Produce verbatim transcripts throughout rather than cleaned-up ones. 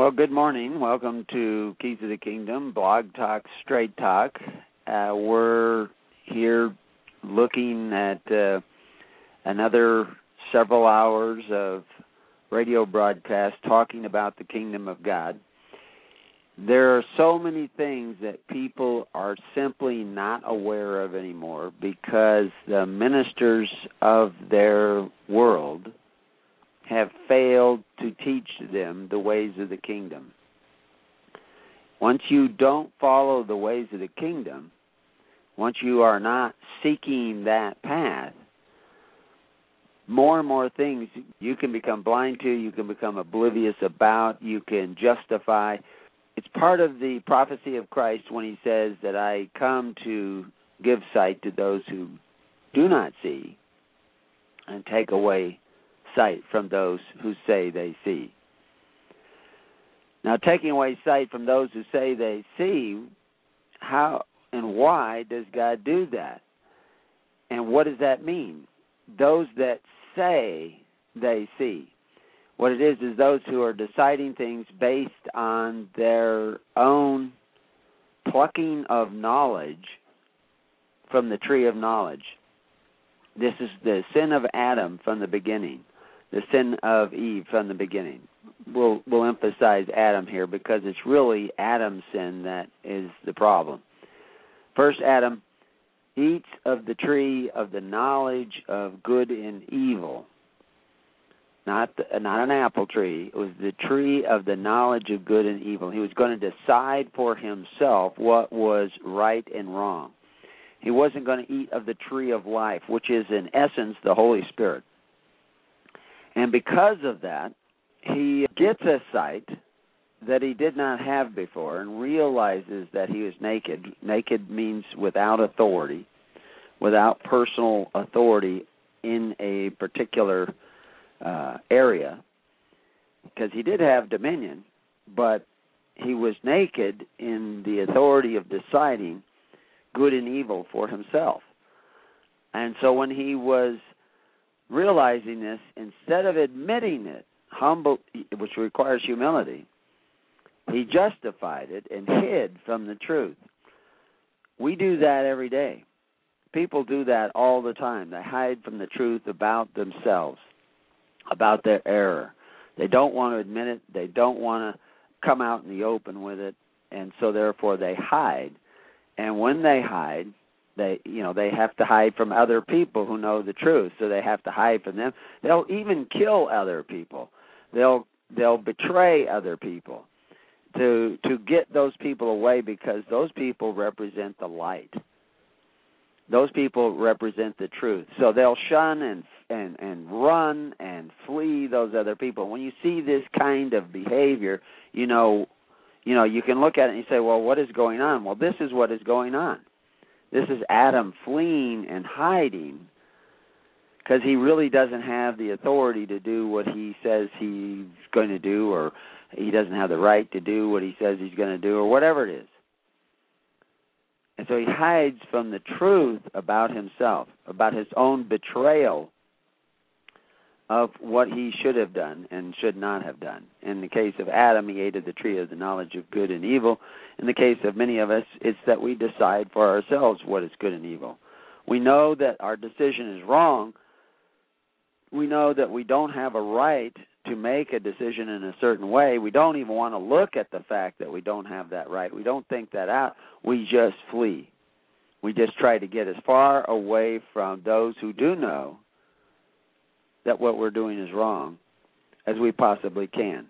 Well, good morning. Welcome to Keys of the Kingdom, Blog Talk, Straight Talk. Uh, we're here looking at uh, another several hours of radio broadcast talking about the Kingdom of God. There are so many things that people are simply not aware of anymore because the ministers of their world have failed to teach them the ways of the kingdom. Once you don't follow the ways of the kingdom, once you are not seeking that path, more and more things you can become blind to, you can become oblivious about, you can justify. It's part of the prophecy of Christ when he says that I come to give sight to those who do not see and take away sight from those who say they see. Now, taking away sight from those who say they see, how and why does God do that? And what does that mean? Those that say they see. What it is is those who are deciding things based on their own plucking of knowledge from the tree of knowledge. This is the sin of Adam from the beginning. The sin of Eve from the beginning. We'll, we'll emphasize Adam here because it's really Adam's sin that is the problem. First, Adam eats of the tree of the knowledge of good and evil. Not, the, not an apple tree. It was the tree of the knowledge of good and evil. He was going to decide for himself what was right and wrong. He wasn't going to eat of the tree of life, which is in essence the Holy Spirit. And because of that, he gets a sight that he did not have before and realizes that he was naked. Naked means without authority, without personal authority in a particular uh, area, because he did have dominion, but he was naked in the authority of deciding good and evil for himself. And so when he was realizing this, instead of admitting it, humble, which requires humility, he justified it and hid from the truth. We do that every day. People do that all the time. They hide from the truth about themselves, about their error. They don't want to admit it. They don't want to come out in the open with it, and so therefore they hide. And when they hide, They, you know, they have to hide from other people who know the truth, so they have to hide from them. They'll even kill other people. They'll they'll betray other people to to get those people away because those people represent the light. Those people represent the truth. So they'll shun and and and run and flee those other people. When you see this kind of behavior, you know, you know, you can look at it and you say, well, what is going on? Well, this is what is going on. This is Adam fleeing and hiding because he really doesn't have the authority to do what he says he's going to do, or he doesn't have the right to do what he says he's going to do, or whatever it is. And so he hides from the truth about himself, about his own betrayal of what he should have done and should not have done. In the case of Adam, he ate of the tree of the knowledge of good and evil. In the case of many of us, it's that we decide for ourselves what is good and evil. We know that our decision is wrong. We know that we don't have a right to make a decision in a certain way. We don't even want to look at the fact that we don't have that right. We don't think that out. We just flee. We just try to get as far away from those who do know that what we're doing is wrong as we possibly can.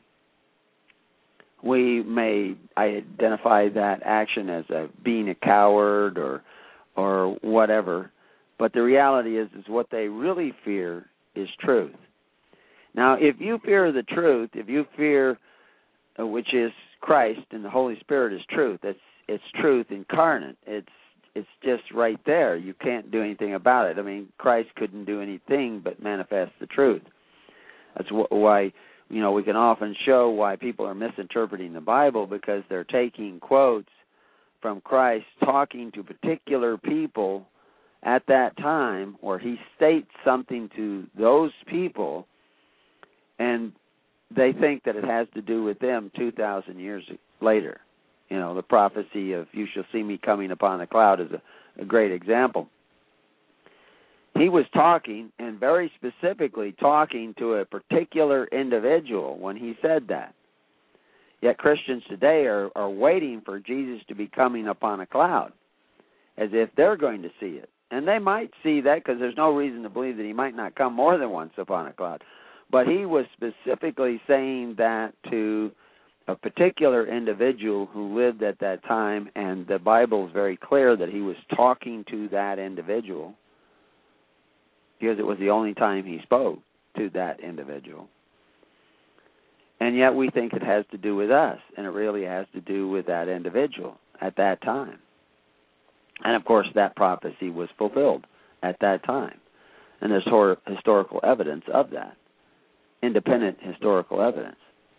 We may identify that action as a, being a coward or or whatever, but the reality is, is what they really fear is truth. Now, if you fear the truth, if you fear, uh, which is Christ and the Holy Spirit is truth, it's it's truth incarnate. It's It's just right there. You can't do anything about it. I mean, Christ couldn't do anything but manifest the truth. That's wh- why, you know, we can often show why people are misinterpreting the Bible, because they're taking quotes from Christ talking to particular people at that time, or he states something to those people, and they think that it has to do with them two thousand years later. You know, the prophecy of "you shall see me coming upon a cloud" is a, a great example. He was talking, and very specifically talking, to a particular individual when he said that. Yet Christians today are, are waiting for Jesus to be coming upon a cloud, as if they're going to see it. And they might see that, because there's no reason to believe that he might not come more than once upon a cloud. But he was specifically saying that to a particular individual who lived at that time, and the Bible is very clear that he was talking to that individual, because it was the only time he spoke to that individual. And yet we think it has to do with us, and it really has to do with that individual at that time. And, of course, that prophecy was fulfilled at that time. And there's hor- historical evidence of that, independent historical evidence.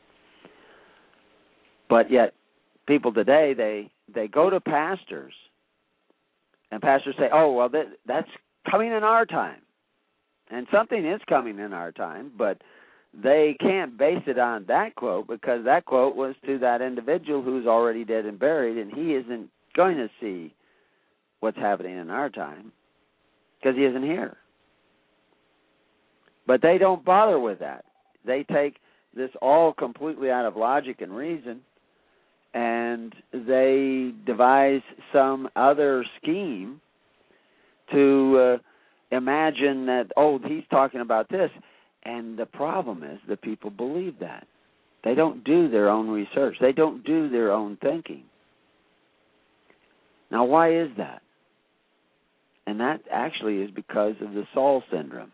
But yet people today, they, they go to pastors, and pastors say, oh, well, that, that's coming in our time. And something is coming in our time, but they can't base it on that quote, because that quote was to that individual who's already dead and buried, and he isn't going to see what's happening in our time because he isn't here. But they don't bother with that. They take this all completely out of logic and reason, and they devise some other scheme to uh, imagine that, oh, he's talking about this. And the problem is that people believe that. They don't do their own research. They don't do their own thinking. Now, why is that? And that actually is because of the Saul syndrome,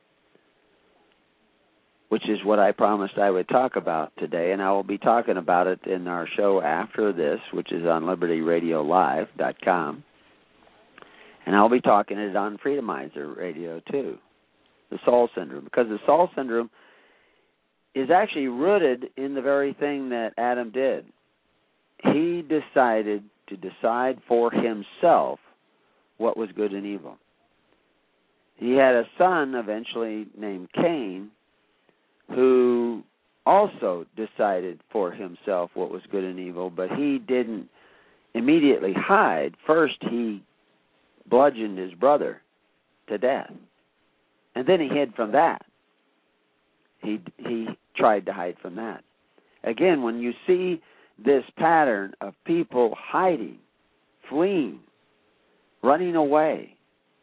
which is what I promised I would talk about today, and I will be talking about it in our show after this, which is on liberty radio live dot com, and I'll be talking it on Freedomizer Radio too, the Saul syndrome, because the Saul syndrome is actually rooted in the very thing that Adam did. He decided to decide for himself what was good and evil. He had a son eventually named Cain, who also decided for himself what was good and evil, but he didn't immediately hide. First, he bludgeoned his brother to death, and then he hid from that. He he tried to hide from that. Again, when you see this pattern of people hiding, fleeing, running away,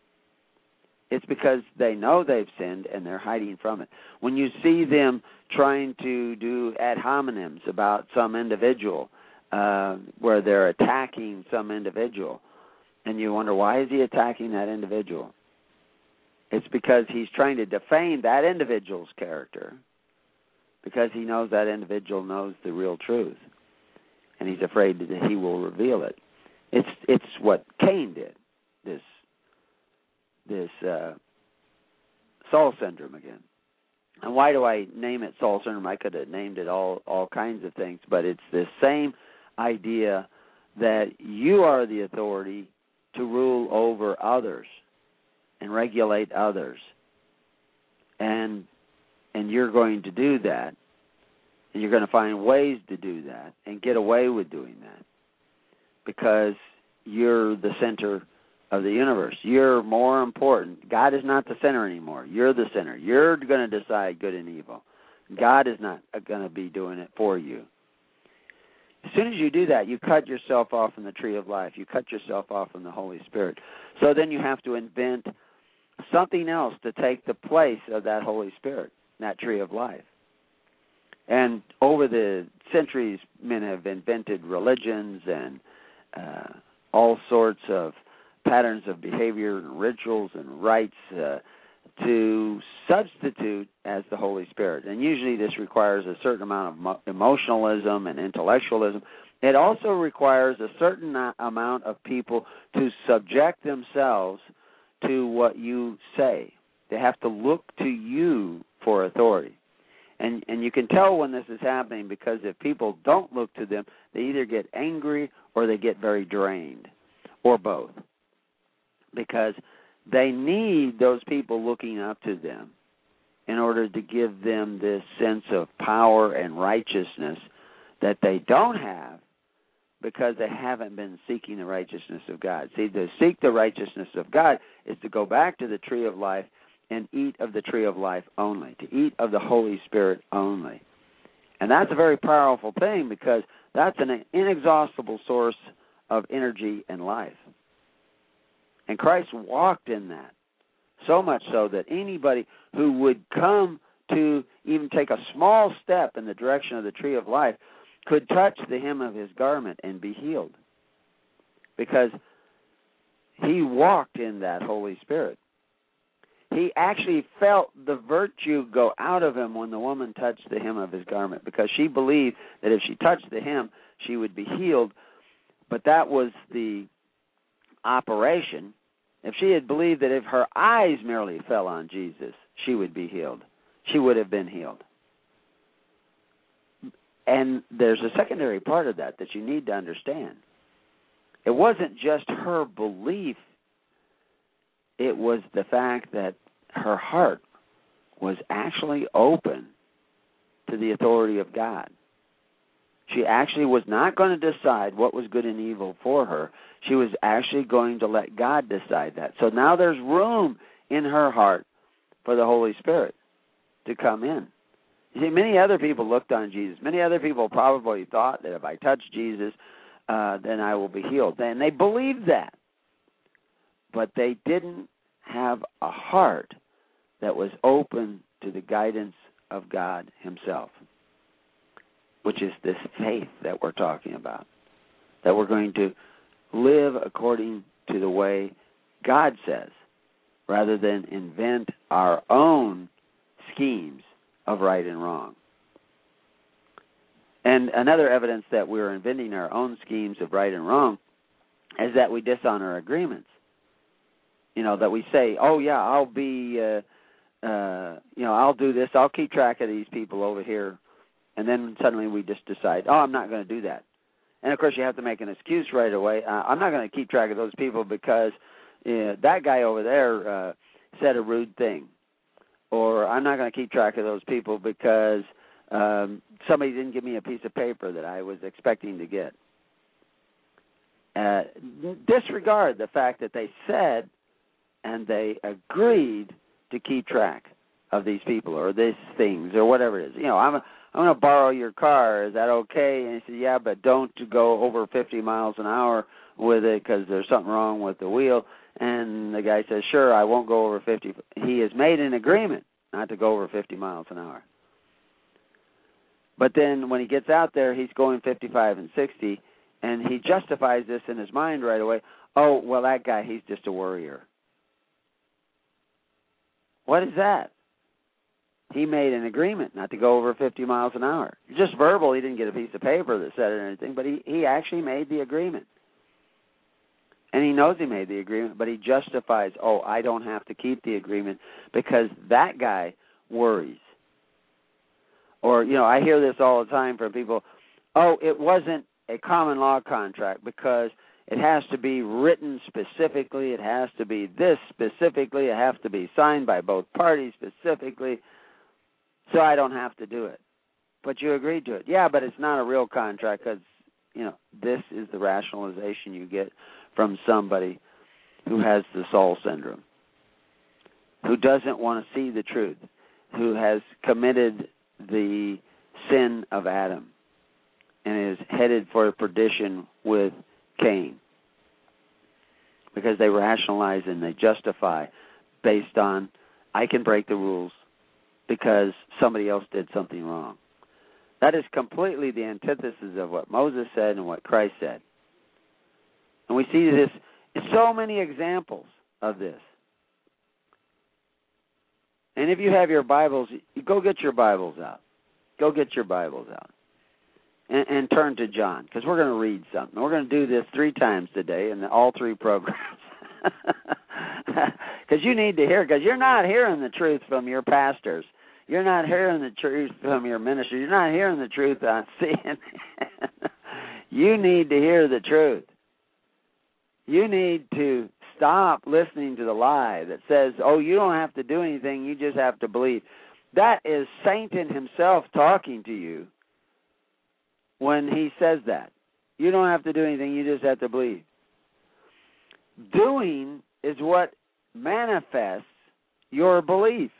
it's because they know they've sinned and they're hiding from it. When you see them trying to do ad hominems about some individual, uh, where they're attacking some individual, and you wonder, why is he attacking that individual? It's because he's trying to defame that individual's character, because he knows that individual knows the real truth, and he's afraid that he will reveal it. It's it's what Cain did, this this uh, Saul syndrome again. And why do I name it Saul syndrome? I could have named it all, all kinds of things, but it's the same idea that you are the authority to rule over others and regulate others. And and you're going to do that, and you're going to find ways to do that and get away with doing that because you're the center of the universe. You're more important. God is not the center anymore. You're the center. You're going to decide good and evil. God is not going to be doing it for you. As soon as you do that, you cut yourself off from the tree of life. You cut yourself off from the Holy Spirit. So then you have to invent something else to take the place of that Holy Spirit, that tree of life. And over the centuries, men have invented religions and uh, all sorts of patterns of behavior and rituals and rites uh, to substitute as the Holy Spirit. And usually this requires a certain amount of mo- emotionalism and intellectualism. It also requires a certain amount of people to subject themselves to what you say. They have to look to you for authority. And and you can tell when this is happening, because if people don't look to them, they either get angry or they get very drained, or both. Because they need those people looking up to them in order to give them this sense of power and righteousness that they don't have because they haven't been seeking the righteousness of God. See, to seek the righteousness of God is to go back to the tree of life and eat of the tree of life only, to eat of the Holy Spirit only. And that's a very powerful thing because that's an inexhaustible source of energy and life. And Christ walked in that, so much so that anybody who would come to even take a small step in the direction of the tree of life could touch the hem of his garment and be healed because he walked in that Holy Spirit. He actually felt the virtue go out of him when the woman touched the hem of his garment because she believed that if she touched the hem, she would be healed. But that was the operation. If she had believed that if her eyes merely fell on Jesus, she would be healed, she would have been healed. And there's a secondary part of that that you need to understand. It wasn't just her belief. It was the fact that her heart was actually open to the authority of God. She actually was not going to decide what was good and evil for her. She was actually going to let God decide that. So now there's room in her heart for the Holy Spirit to come in. You see, many other people looked on Jesus. Many other people probably thought that if I touch Jesus, uh, then I will be healed. And they believed that. But they didn't have a heart that was open to the guidance of God himself, which is this faith that we're talking about, that we're going to live according to the way God says, rather than invent our own schemes of right and wrong. And another evidence that we're inventing our own schemes of right and wrong is that we dishonor agreements. You know, that we say, oh, yeah, I'll be, uh, uh, you know, I'll do this. I'll keep track of these people over here. And then suddenly we just decide, oh, I'm not going to do that. And, of course, you have to make an excuse right away. Uh, I'm not going to keep track of those people because uh, that guy over there uh, said a rude thing. Or I'm not going to keep track of those people because um, somebody didn't give me a piece of paper that I was expecting to get. Uh, disregard the fact that they said and they agreed to keep track of these people or these things or whatever it is. You know, I'm a, I'm going to borrow your car. Is that okay? And he said, yeah, but don't go over fifty miles an hour with it because there's something wrong with the wheel. And the guy says, sure, I won't go over fifty. He has made an agreement not to go over fifty miles an hour. But then when he gets out there, he's going fifty-five and sixty, and he justifies this in his mind right away. Oh, well, that guy, he's just a worrier. What is that? He made an agreement not to go over fifty miles an hour. Just verbal, he didn't get a piece of paper that said it or anything, but he, he actually made the agreement. And he knows he made the agreement, but he justifies, oh, I don't have to keep the agreement because that guy worries. Or, you know, I hear this all the time from people, oh, it wasn't a common law contract because it has to be written specifically, it has to be this specifically, it has to be signed by both parties specifically, so I don't have to do it. But you agreed to it. Yeah, but it's not a real contract because, you know, this is the rationalization you get from somebody who has the Saul syndrome, who doesn't want to see the truth, who has committed the sin of Adam and is headed for perdition with Cain because they rationalize and they justify based on, I can break the rules because somebody else did something wrong. That is completely the antithesis of what Moses said and what Christ said. And we see this in so many examples of this. And if you have your Bibles, you go get your Bibles out. Go get your Bibles out. And, and turn to John, because we're going to read something. We're going to do this three times today in all three programs. Because you need to hear, because you're not hearing the truth from your pastors. You're not hearing the truth from your minister. You're not hearing the truth on C N N. You need to hear the truth. You need to stop listening to the lie that says, oh, you don't have to do anything, you just have to believe. That is Satan himself talking to you when he says that. You don't have to do anything. You just have to believe. Doing is what manifests your belief.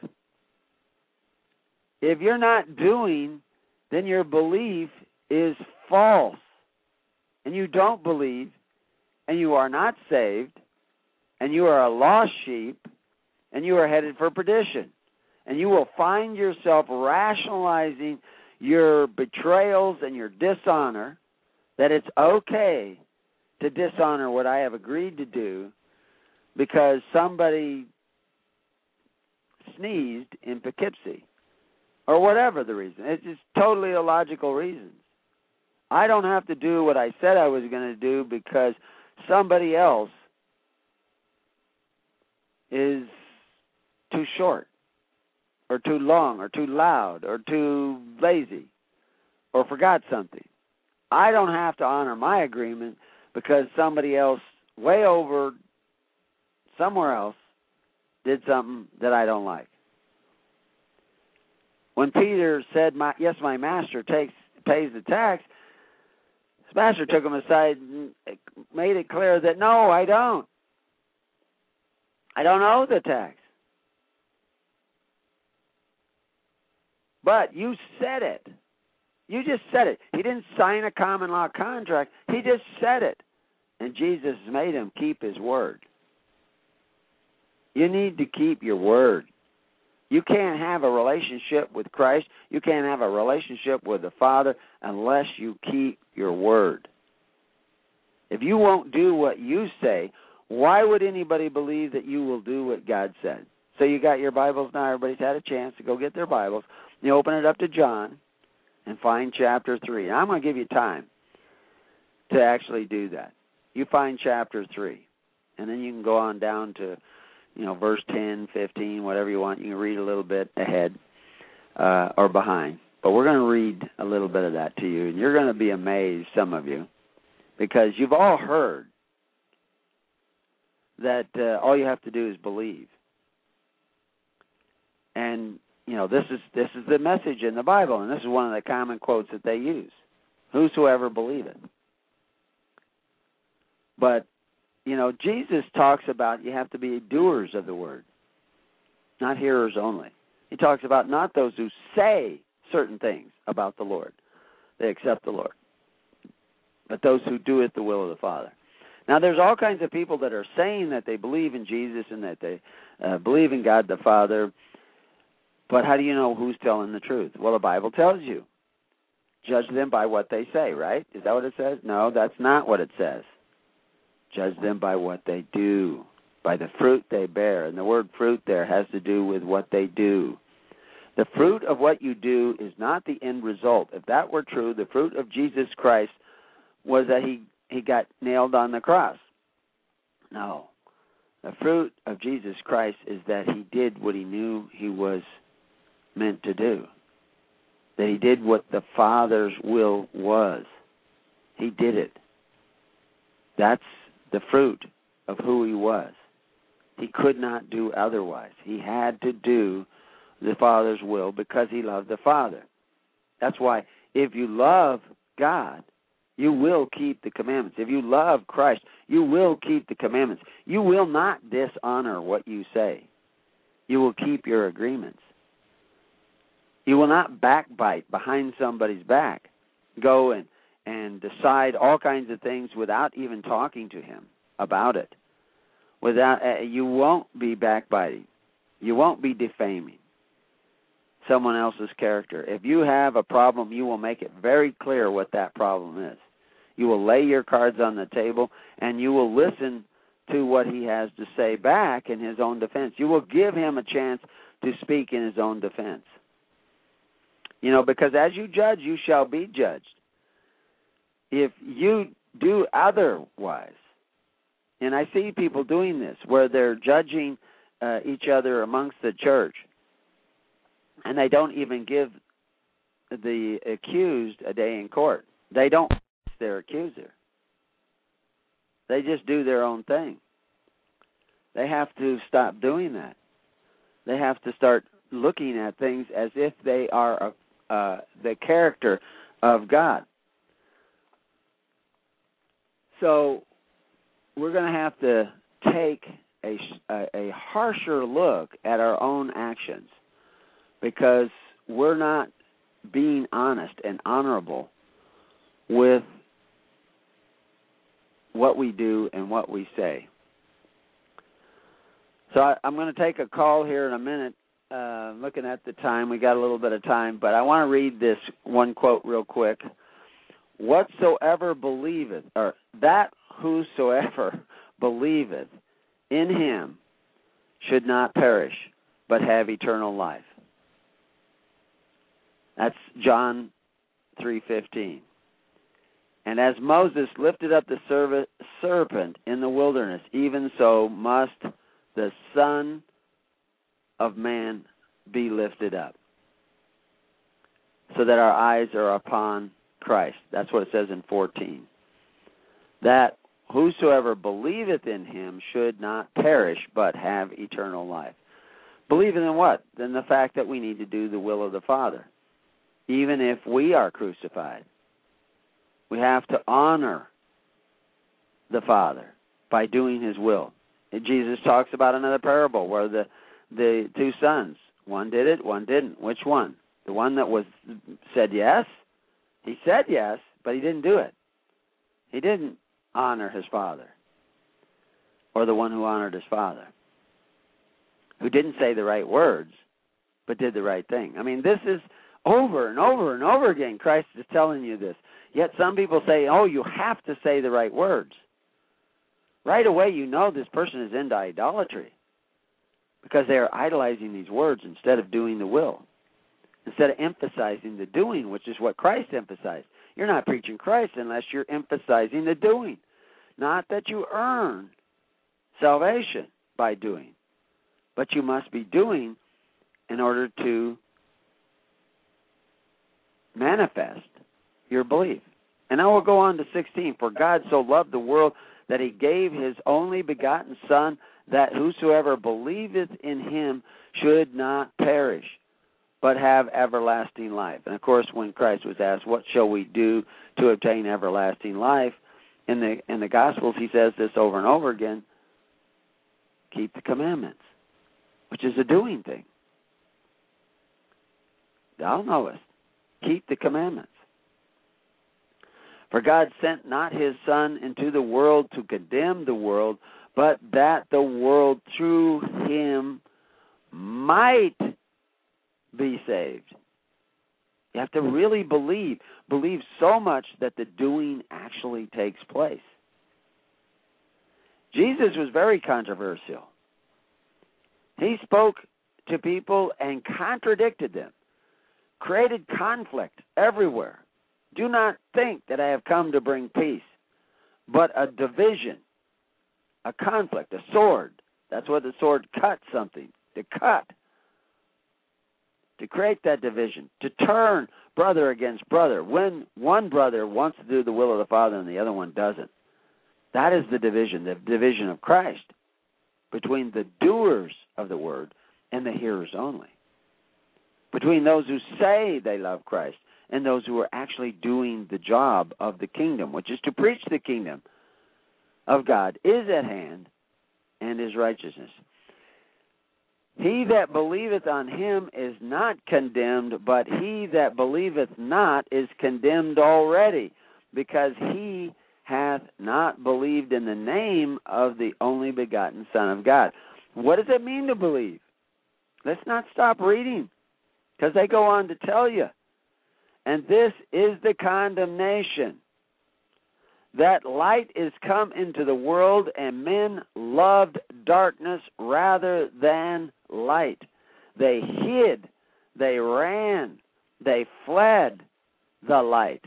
If you're not doing, then your belief is false. And you don't believe, and you are not saved, and you are a lost sheep, and you are headed for perdition. And you will find yourself rationalizing your betrayals and your dishonor, that it's okay to dishonor what I have agreed to do because somebody sneezed in Poughkeepsie, or whatever the reason. It's just totally illogical reasons. I don't have to do what I said I was going to do because somebody else is too short, or too long, or too loud, or too lazy, or forgot something. I don't have to honor my agreement because somebody else way over somewhere else did something that I don't like. When Peter said, my, yes, my master takes pays the tax, his master took him aside and made it clear that, no, I don't. I don't owe the tax. But you said it. You just said it. He didn't sign a common law contract. He just said it. And Jesus made him keep his word. You need to keep your word. You can't have a relationship with Christ. You can't have a relationship with the Father unless you keep your word. If you won't do what you say, why would anybody believe that you will do what God said? So you got your Bibles now. Everybody's had a chance to go get their Bibles. You open it up to John and find chapter three. Now, I'm going to give you time to actually do that. You find chapter three, and then you can go on down to, you know, verse ten, fifteen, whatever you want. You can read a little bit ahead uh, or behind. But we're going to read a little bit of that to you, and you're going to be amazed, some of you, because you've all heard that uh, all you have to do is believe. And, you know, this is this is the message in the Bible, and this is one of the common quotes that they use. Whosoever believeth. But, you know, Jesus talks about you have to be doers of the word, not hearers only. He talks about not those who say certain things about the Lord. They accept the Lord. But those who do it the will of the Father. Now, there's all kinds of people that are saying that they believe in Jesus and that they uh, believe in God the Father. But how do you know who's telling the truth? Well, the Bible tells you. Judge them by what they say, right? Is that what it says? No, that's not what it says. Judge them by what they do, by the fruit they bear. And the word fruit there has to do with what they do. The fruit of what you do is not the end result. If that were true, the fruit of Jesus Christ was that he, he got nailed on the cross. No. The fruit of Jesus Christ is that he did what he knew he was meant to do. That he did what the Father's will was. He did it. That's the fruit of who he was. He could not do otherwise. He had to do the Father's will because he loved the Father. That's why if you love God, you will keep the commandments. If you love Christ, you will keep the commandments. You will not dishonor what you say. You will keep your agreements. You will not backbite behind somebody's back, go and, and decide all kinds of things without even talking to him about it. Without uh, you won't be backbiting. You won't be defaming someone else's character. If you have a problem, you will make it very clear what that problem is. You will lay your cards on the table, and you will listen to what he has to say back in his own defense. You will give him a chance to speak in his own defense. You know, because as you judge, you shall be judged. If you do otherwise, and I see people doing this, where they're judging uh, each other amongst the church, and they don't even give the accused a day in court. They don't face their accuser. They just do their own thing. They have to stop doing that. They have to start looking at things as if they are uh, the character of God. So we're going to have to take a, a, a harsher look at our own actions, because we're not being honest and honorable with what we do and what we say. So I, I'm going to take a call here in a minute. Uh, looking at the time, we got a little bit of time, but I want to read this one quote real quick. Whatsoever believeth, or that whosoever believeth in him should not perish, but have eternal life. That's John three fifteen. And as Moses lifted up the serpent in the wilderness, even so must the Son of Man be lifted up, so that our eyes are upon Christ. That's what it says in fourteen. That whosoever believeth in him should not perish, but have eternal life. Believing in what? In the fact that we need to do the will of the Father. Even if we are crucified, we have to honor the Father by doing his will. And Jesus talks about another parable where the, the two sons, one did it, one didn't. Which one? The one that was said yes? He said yes, but he didn't do it. He didn't honor his father. Or the one who honored his father, who didn't say the right words, but did the right thing. I mean, this is over and over and over again. Christ is telling you this. Yet some people say, oh, you have to say the right words. Right away you know this person is into idolatry, because they are idolizing these words instead of doing the will. Instead of emphasizing the doing, which is what Christ emphasized. You're not preaching Christ unless you're emphasizing the doing. Not that you earn salvation by doing, but you must be doing in order to manifest your belief. And I will go on to sixteen. For God so loved the world that he gave his only begotten Son, that whosoever believeth in him should not perish, but have everlasting life. And of course, when Christ was asked, what shall we do to obtain everlasting life? In the in the Gospels, he says this over and over again: keep the commandments, which is a doing thing. Thou knowest, keep the commandments. For God sent not his Son into the world to condemn the world, but that the world through him might be saved. You have to really believe. Believe so much that the doing actually takes place. Jesus was very controversial. He spoke to people and contradicted them, created conflict everywhere. Do not think that I have come to bring peace, but a division, a conflict, a sword. That's what the sword cuts something, to cut, to create that division, to turn brother against brother. When one brother wants to do the will of the Father and the other one doesn't, that is the division, the division of Christ between the doers of the word and the hearers only, between those who say they love Christ and those who are actually doing the job of the kingdom, which is to preach the kingdom of God is at hand and his righteousness. He that believeth on him is not condemned, but he that believeth not is condemned already, because he hath not believed in the name of the only begotten Son of God. What does it mean to believe? Let's not stop reading, because they go on to tell you. And this is the condemnation, that light is come into the world, and men loved darkness rather than light. They hid, they ran, they fled the light.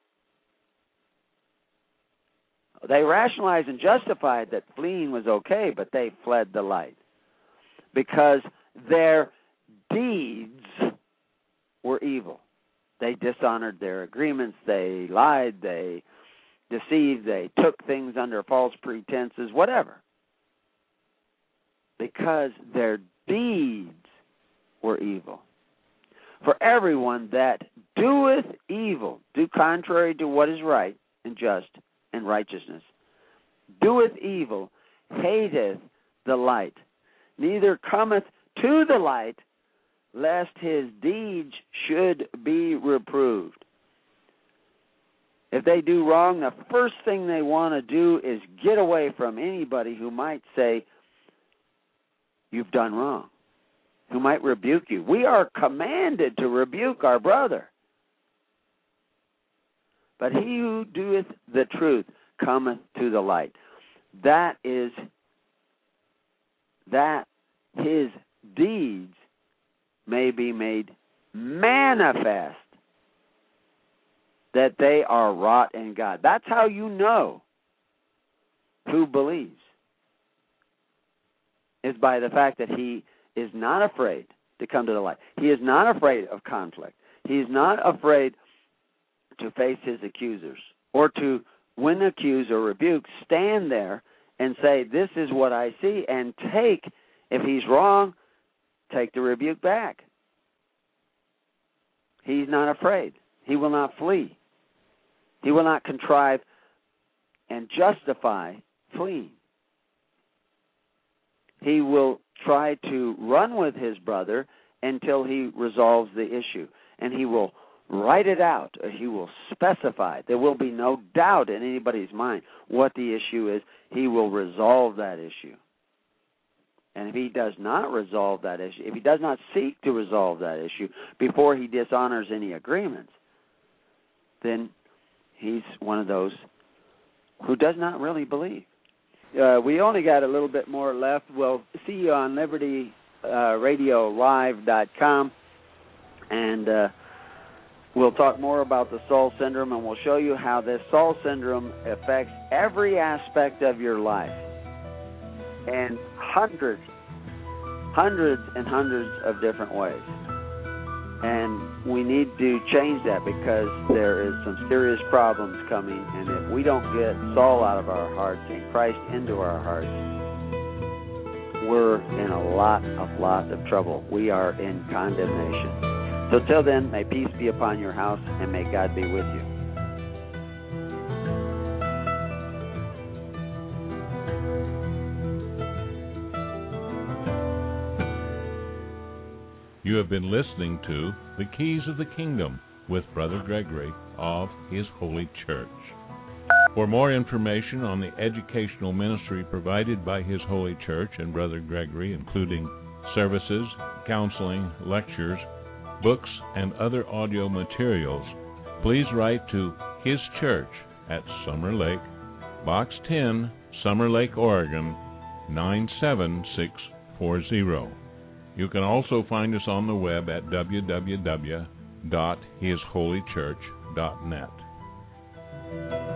They rationalized and justified that fleeing was okay, but they fled the light because their deeds were evil. They dishonored their agreements, they lied, they deceived, they took things under false pretenses, whatever. Because their deeds were evil. For everyone that doeth evil, do contrary to what is right and just and righteousness, doeth evil, hateth the light, neither cometh to the light, lest his deeds should be reproved. If they do wrong, the first thing they want to do is get away from anybody who might say, you've done wrong, who might rebuke you. We are commanded to rebuke our brother. But he who doeth the truth cometh to the light. That is, that his deeds may be made manifest, that they are wrought in God. That's how you know who believes, is by the fact that he is not afraid to come to the light. He is not afraid of conflict. He is not afraid to face his accusers, or to, when accused or rebuked, stand there and say, this is what I see, and take, if he's wrong, take the rebuke back. He's not afraid. He will not flee. He will not contrive and justify fleeing. He will try to run with his brother until he resolves the issue. And he will write it out, or he will specify. There will be no doubt in anybody's mind what the issue is. He will resolve that issue. And if he does not resolve that issue, if he does not seek to resolve that issue before he dishonors any agreements, then he's one of those who does not really believe. Uh, we only got a little bit more left. We'll see you on Liberty Radio Live dot com, and uh, we'll talk more about the Saul syndrome, and we'll show you how this Saul syndrome affects every aspect of your life, and hundreds, hundreds and hundreds of different ways. And we need to change that, because there is some serious problems coming, and if we don't get Saul out of our hearts and Christ into our hearts, we're in a lot, a lot of trouble. We are in condemnation. So till then, may peace be upon your house, and may God be with you. You have been listening to The Keys of the Kingdom with Brother Gregory of His Holy Church. For more information on the educational ministry provided by His Holy Church and Brother Gregory, including services, counseling, lectures, books, and other audio materials, please write to His Church at Summer Lake, Box ten, Summer Lake, Oregon, nine seven six four zero. You can also find us on the web at w w w dot his holy church dot net.